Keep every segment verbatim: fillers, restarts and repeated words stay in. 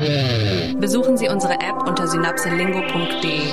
Besuchen Sie unsere App unter synapselingo punkt de.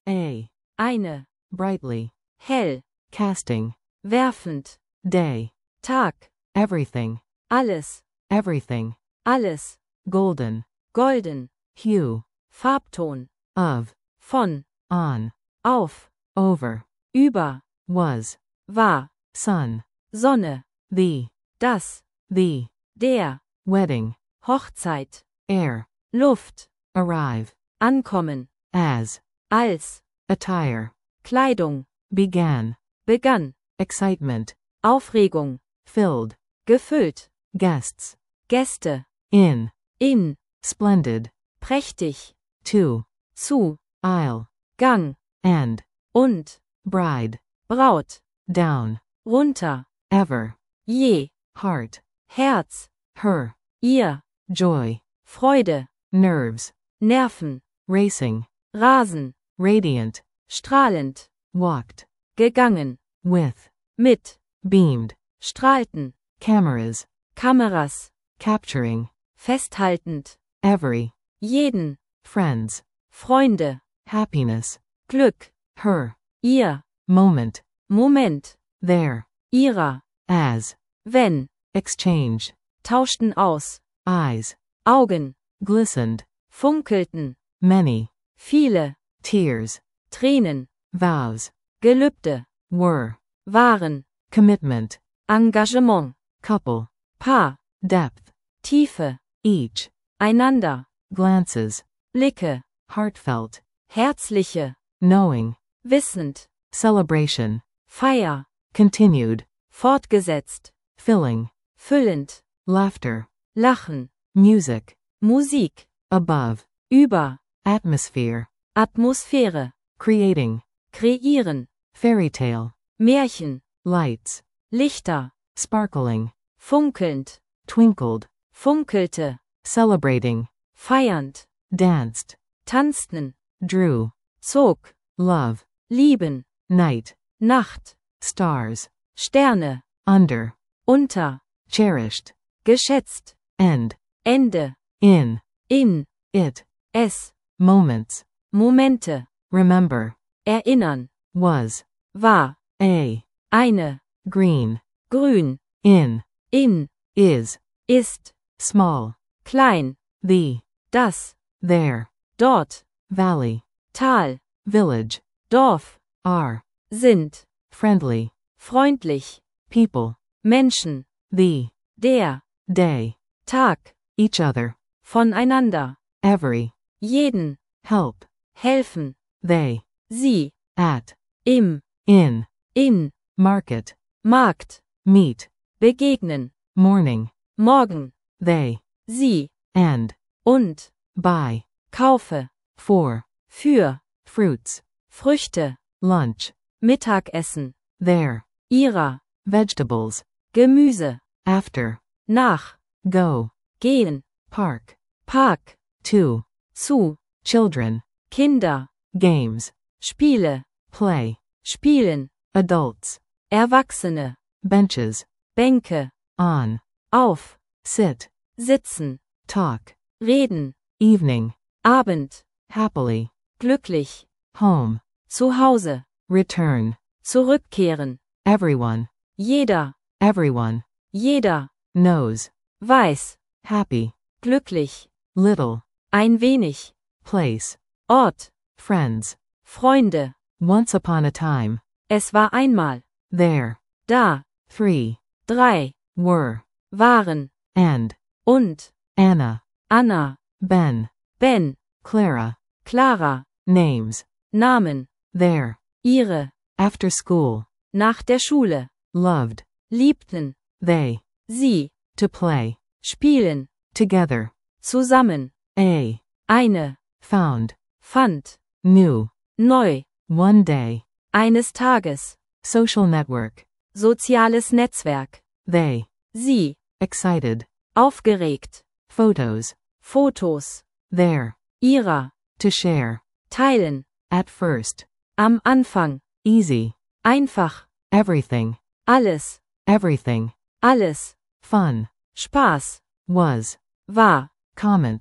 A. Eine. Brightly. Hell. Casting. Werfend. Day. Tag. Everything. Alles. Everything. Alles. Golden. Golden. Hue. Farbton. Of. Von. On. Auf. Over. Über. Was. War. Sun. Sonne. The. Das. The. Der. Wedding. Hochzeit. Air. Luft. Arrive. Ankommen. As. Als. Attire. Kleidung. Began. Begann. Excitement. Aufregung. Filled. Gefüllt. Guests. Gäste. In. In. Splendid. Prächtig. To. Zu. Aisle. Gang. And. Und. Bride. Braut. Down. Runter. Ever. Je. Heart. Herz. Her. Ihr. Joy. Freude. Nerves. Nerven. Racing. Rasen. Radiant. Strahlend. Walked. Gegangen. With. Mit. Beamed. Strahlten. Cameras. Kameras. Capturing. Festhaltend. Every. Jeden. Friends. Freunde. Happiness. Glück. Her. Ihr. Moment. Moment. There. Ihrer. As. Wenn. Exchange. Tauschten aus. Eyes. Augen. Glistened. Funkelten. Many. Viele. Tears. Tränen. Vows. Gelübde. Were. Waren. Commitment. Engagement. Couple. Paar. Depth. Tiefe. Each. Einander. Glances. Blicke. Heartfelt. Herzliche. Knowing. Wissend. Celebration. Feier. Continued. Fortgesetzt. Filling. Füllend. Laughter. Lachen. Music. Musik. Above. Über. Atmosphere. Atmosphäre. Creating. Kreieren. Fairy tale. Märchen. Lights. Lichter. Sparkling. Funkelnd. Twinkled. Funkelte. Celebrating. Feiernd. Danced. Tanzten. Drew. Zog. Love. Lieben. Night. Nacht. Stars. Sterne. Under. Unter. Cherished. Geschätzt. End. Ende. In. In. It. Es. Moments. Momente. Remember. Erinnern. Was. War. A. Eine. Green. Grün. In. In. Is. Ist. Small. Klein. The. Das. There. Dort. Valley. Tal. Village. Dorf. Are. Sind. Friendly. Freundlich. People. Menschen. The. Der. Day. Tag. Each other. Voneinander. Every. Jeden. Help. Helfen. They. Sie. At. Im. In. In. Market. Markt. Meet. Begegnen. Morning. Morgen. They. Sie. And. Und. Buy. Kaufe. For. Für. Fruits. Früchte. Lunch. Mittagessen. There. Ihrer. Vegetables. Gemüse. After. Nach. Go. Gehen. Park. Park. To. Zu. Children. Kinder. Games. Spiele. Play. Spielen. Adults. Erwachsene. Benches. Bänke. On. Auf. Sit. Sitzen. Talk. Reden. Evening. Abend. Happily. Glücklich. Home. Zu Hause. Return. Zurückkehren. Everyone. Jeder. Everyone. Jeder. Knows. Weiß. Happy. Glücklich. Little. Ein wenig. Place. Ort. Friends. Freunde. Once upon a time. Es war einmal. There. Da. Three. Drei. Were. Waren. And. Und. Anna. Anna. Ben. Ben. Clara. Clara. Names. Namen. There. Ihre. After school. Nach der Schule. Loved. Liebten. They. Sie. To play. Spielen. Together. Zusammen. A. Eine. Found. Fand. New. Neu. One day. Eines Tages. Social network. Soziales Netzwerk. They. Sie. Excited. Aufgeregt. Photos. Fotos. There. Ihrer. To share. Teilen. At first. Am Anfang. Easy. Einfach. Everything. Alles. Everything. Alles. Fun. Spaß. Was. War. Comments.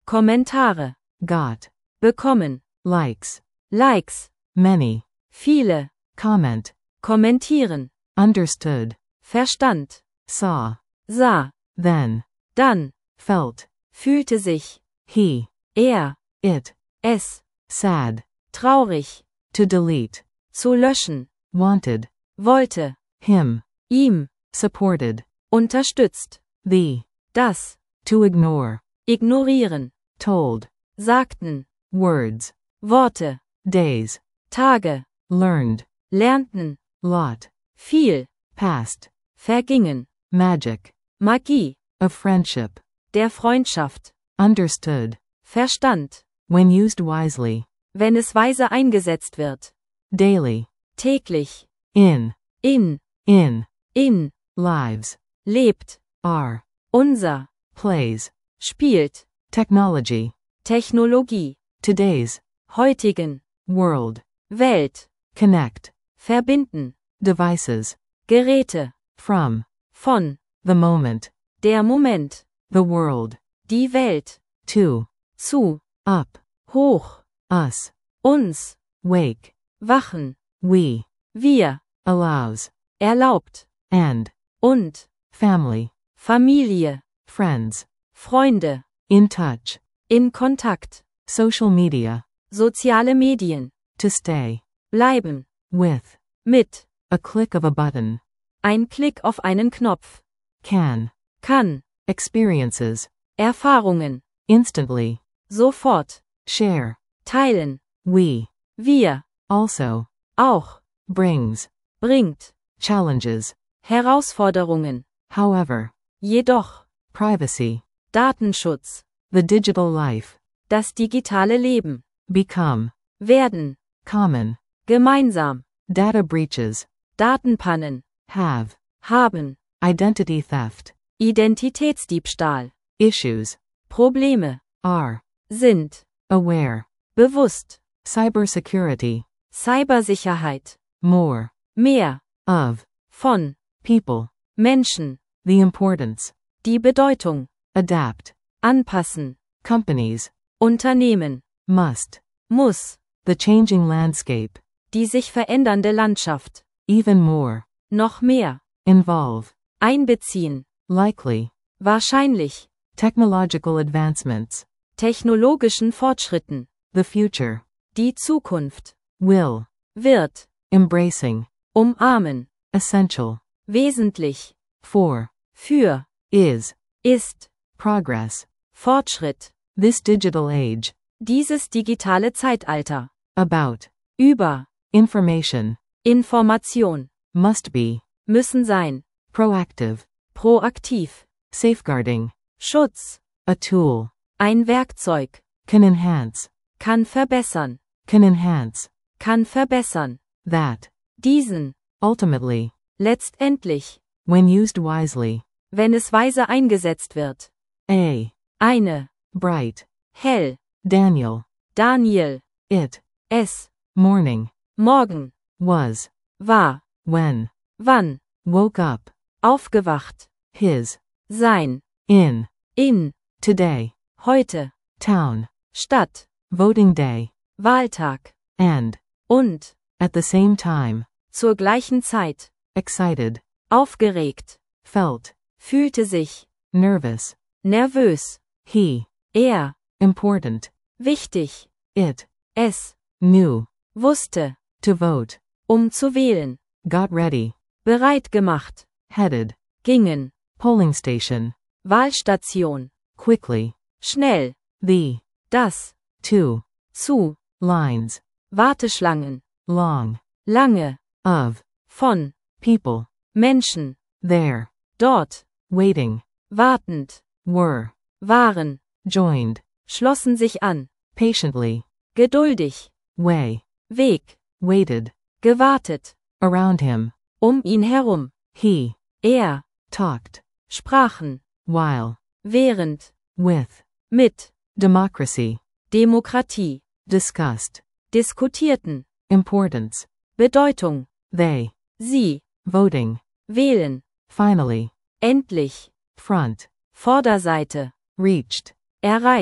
Kommentare, got, bekommen, likes, Likes, many, viele, comment, kommentieren, understood, Verstand, saw, sah, then, dann, felt, fühlte sich, he, er, it, es, sad, traurig, to delete, zu löschen, wanted, wollte, him, ihm, supported, unterstützt, the, das, to ignore, ignorieren, told, sagten, words, Worte, days, Tage, learned, lernten, lot, viel, past, vergingen, magic, Magie, of friendship, der Freundschaft, understood, Verstand, when used wisely, wenn es weise eingesetzt wird, daily, täglich, in, in, in, in, lives, lebt, are, unser, plays, spielt, technology, Technologie, today's, heutigen, world, Welt, connect, verbinden, devices, Geräte, from, von, the moment, der Moment, the world, die Welt, to, zu, up, hoch, us, uns, wake, wachen, we, wir, allows, erlaubt, and, und, family, Familie, friends, Freunde, in touch, in Kontakt, social media, soziale Medien, to stay, bleiben, with, mit, a click of a button, ein Klick auf einen Knopf, can, kann, experiences, Erfahrungen, instantly, sofort, share, teilen, we, wir, also, auch, brings, bringt, challenges, Herausforderungen, however, jedoch, privacy, Datenschutz, the digital life, das digitale Leben, become, werden, common, gemeinsam, data breaches, Datenpannen, have, haben, identity theft, Identitätsdiebstahl, issues, Probleme, are, sind, aware, bewusst, cybersecurity, Cybersicherheit, more, mehr, of, von, people, Menschen, the importance, die Bedeutung, adapt, anpassen, companies, Unternehmen, must, muss, the changing landscape, die sich verändernde Landschaft, even more, noch mehr, involve, einbeziehen, likely, wahrscheinlich, technological advancements, technologischen Fortschritten, the future, die Zukunft, will, wird, embracing, umarmen, essential, wesentlich, for, für, is, ist, progress, Fortschritt, this digital age, dieses digitale Zeitalter, about, über, information, Information, must be, müssen sein, proactive, proaktiv, safeguarding, Schutz, a tool, ein Werkzeug, can enhance, kann verbessern, can enhance, kann verbessern, that, diesen, ultimately, letztendlich, when used wisely, wenn es weise eingesetzt wird, a, eine, bright, hell, Daniel, Daniel, it, es, morning, morgen, was, war, when, wann, woke up, aufgewacht, his, sein, in, in, today, heute, town, Stadt, voting day, Wahltag, and, und, at the same time, zur gleichen Zeit, excited, aufgeregt, felt, fühlte sich, nervous, nervös, he, er, important, wichtig, it, es, knew, wusste, to vote, um zu wählen, got ready, bereit gemacht, headed, gingen, polling station, Wahlstation, quickly, schnell, the, das, two, zu, lines, Warteschlangen, long, lange, of, von, people, Menschen, there, dort, waiting, wartend, were, waren, joined, schlossen sich an, patiently, geduldig, way, Weg, waited, gewartet, around him, um ihn herum, he, er, talked, sprachen, while, während, with, mit, democracy, Demokratie, discussed, diskutierten, importance, Bedeutung, they, sie, voting, wählen, finally, endlich, front, Vorderseite, reached, erreicht,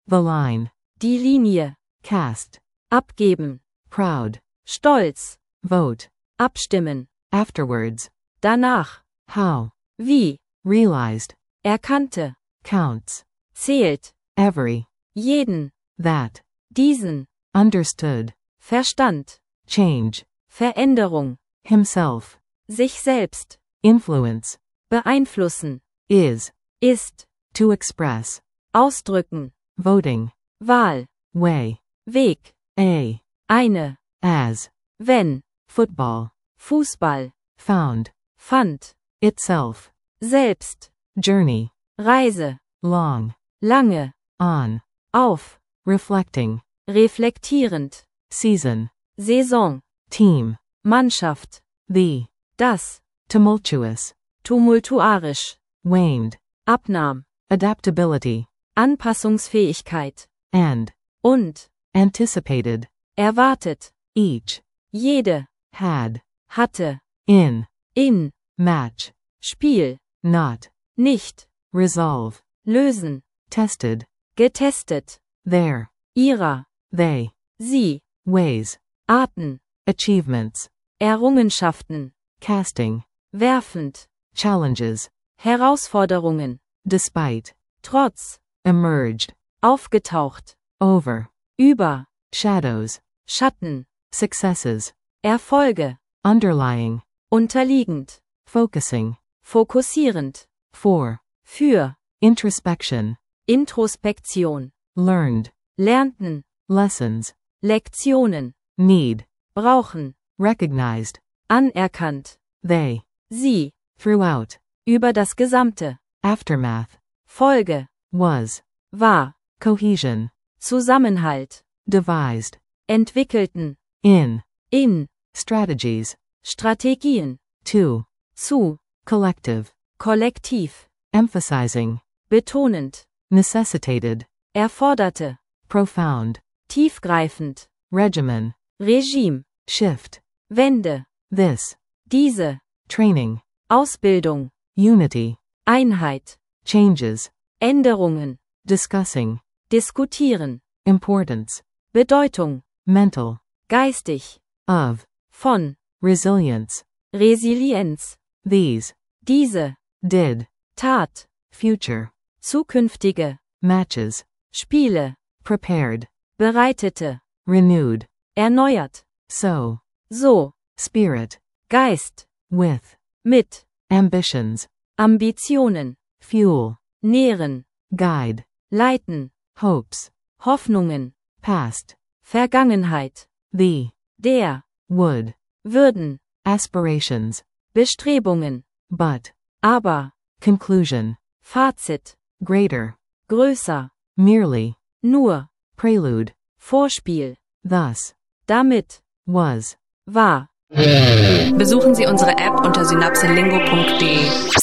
The line. Die Linie. Cast. Abgeben. Proud. Stolz. Vote. Abstimmen. Afterwards. Danach. How. Wie. Realized. Erkannte. Counts. Zählt. Every. Jeden. That. Diesen. Understood. Verstand. Change. Veränderung. Himself. Sich selbst. Influence. Beeinflussen. Is. Ist. To express. Ausdrücken. Voting. Wahl. Way. Weg. A. Eine. As. Wenn. Football. Fußball. Found. Fand. Itself. Selbst. Journey. Reise. Long. Lange. On. Auf. Reflecting. Reflektierend. Season. Saison. Team. Mannschaft. The. Das. Tumultuous. Tumultuarisch. Waned. Abnahm. Adaptability. Anpassungsfähigkeit. And. Und. Anticipated. Erwartet. Each. Jede. Had. Hatte. In. In. Match. Spiel. Not. Nicht. Resolve. Lösen. Tested. Getestet. There. Ihrer. They. Sie. Ways. Arten. Achievements. Errungenschaften. Casting. Werfend. Challenges. Herausforderungen. Despite. Trotz. Emerged. Aufgetaucht. Over. Über. Shadows. Schatten. Successes. Erfolge. Underlying. Unterliegend. Focusing. Fokussierend. For. Für. Introspection. Introspektion. Learned. Lernten. Lessons. Lektionen. Need. Brauchen. Recognized. Anerkannt. They. Sie. Throughout. Über das Gesamte. Aftermath. Folge. Was. War. Cohesion. Zusammenhalt. Devised. Entwickelten. In. In. Strategies. Strategien. To. Zu. Collective. Kollektiv. Emphasizing. Betonend. Necessitated. Erforderte. Profound. Tiefgreifend. Regimen. Regime. Shift. Wende. This. Diese. Training. Ausbildung. Unity. Einheit. Changes. Änderungen. Discussing. Diskutieren. Importance. Bedeutung. Mental. Geistig. Of. Von. Resilience. Resilienz. These. Diese. Did. Tat. Future. Zukünftige. Matches. Spiele. Prepared. Bereitete. Renewed. Erneuert. So. So. Spirit. Geist. With. Mit. Ambitions. Ambitionen. Fuel. Nähren. Guide. Leiten. Hopes. Hoffnungen. Past. Vergangenheit. The. Der. Would. Würden. Aspirations. Bestrebungen. But. Aber. Conclusion. Fazit. Greater. Größer. Merely. Nur. Prelude. Vorspiel. Thus. Damit. Was. War. Besuchen Sie unsere App unter synapselingo punkt de.